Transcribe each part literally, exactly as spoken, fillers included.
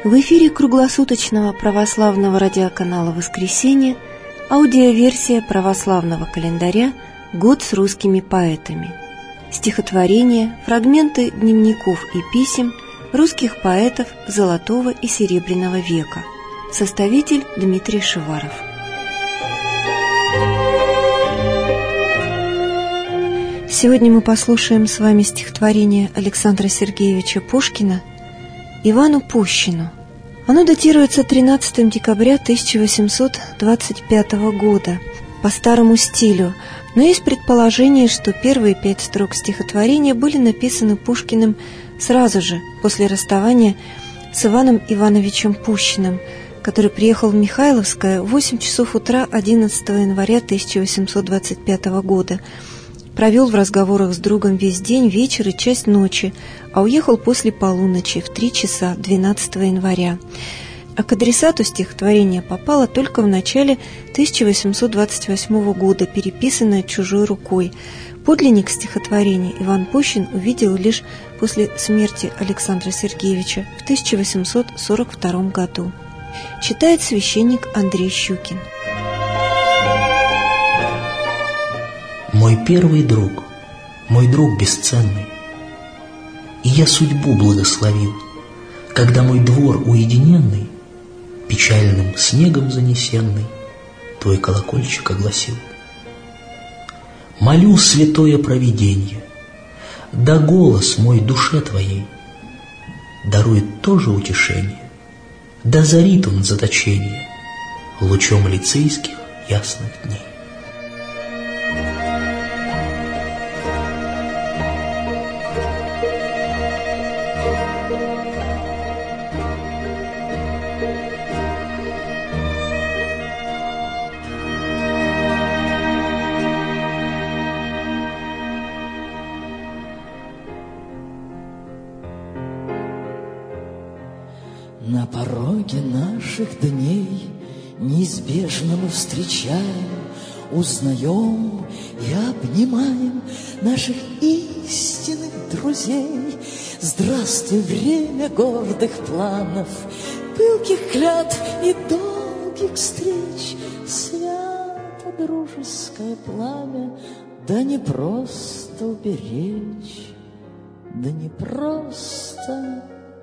В эфире круглосуточного православного радиоканала «Воскресенье» аудиоверсия православного календаря «Год с русскими поэтами». Стихотворения, фрагменты дневников и писем русских поэтов Золотого и Серебряного века. Составитель Дмитрий Шиваров. Сегодня мы послушаем с вами стихотворение Александра Сергеевича Пушкина «Ивану Пущину». Оно датируется тринадцатого декабря тысяча восемьсот двадцать пятого года по старому стилю, но есть предположение, что первые пять строк стихотворения были написаны Пушкиным сразу же после расставания с Иваном Ивановичем Пущиным, который приехал в Михайловское в восемь часов утра одиннадцатого января тысяча восемьсот двадцать пятого года. Провел в разговорах с другом весь день, вечер и часть ночи, а уехал после полуночи в три часа двенадцатого января. А к адресату стихотворение попало только в начале тысяча восемьсот двадцать восьмого года, переписанное чужой рукой. Подлинник стихотворения Иван Пущин увидел лишь после смерти Александра Сергеевича в тысяча восемьсот сорок втором году. Читает священник Андрей Щукин. Мой первый друг, мой друг бесценный, и я судьбу благословил, когда мой двор уединенный, печальным снегом занесенный, твой колокольчик огласил. Молю святое провиденье, да голос мой душе твоей дарует тоже утешение, да зарит он заточение лучом лицейских ясных дней. На пороге наших дней неизбежно мы встречаем, узнаем и обнимаем наших истинных друзей. Здравствуй, время гордых планов, пылких клятв и долгих встреч. Свято дружеское пламя, да не просто уберечь, да не просто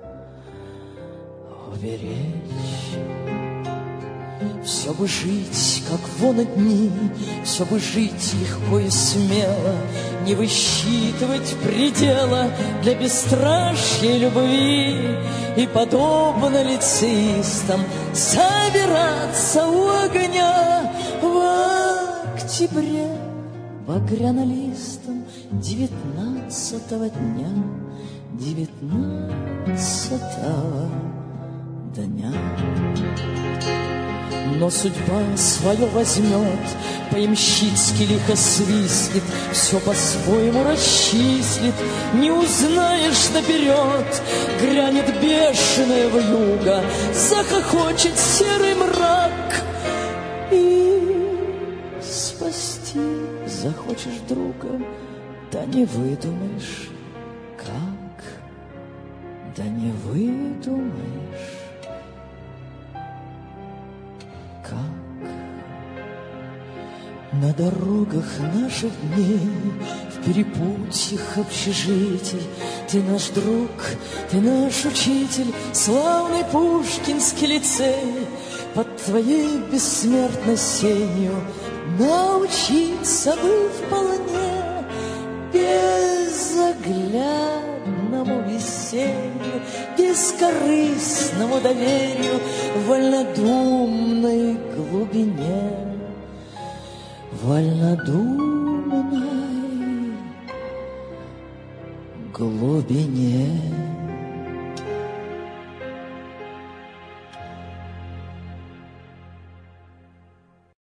уберечь. Все бы жить, как вон дни, все бы жить легко и смело, не высчитывать предела для бесстрашной любви и, подобно лицеистам, собираться у огня в октябре багрянолистом девятнадцатого дня, девятнадцатого дня. Но судьба свое возьмет, по-ямщицки лихо свистнет, все по-своему расчислит, не узнаешь наперед. Грянет бешеная вьюга, захохочет серый мрак, и спасти захочешь друга, да не выдумаешь как, да не выдумаешь как. На дорогах наших дней, в перепутьях общежитий, ты наш друг, ты наш учитель, славный Пушкинский лицей. Под твоей бессмертной сенью научиться бы вполне безоглядному весенью, бескорыстному доверию, вольнодумной глубине, вольнодумной глубине.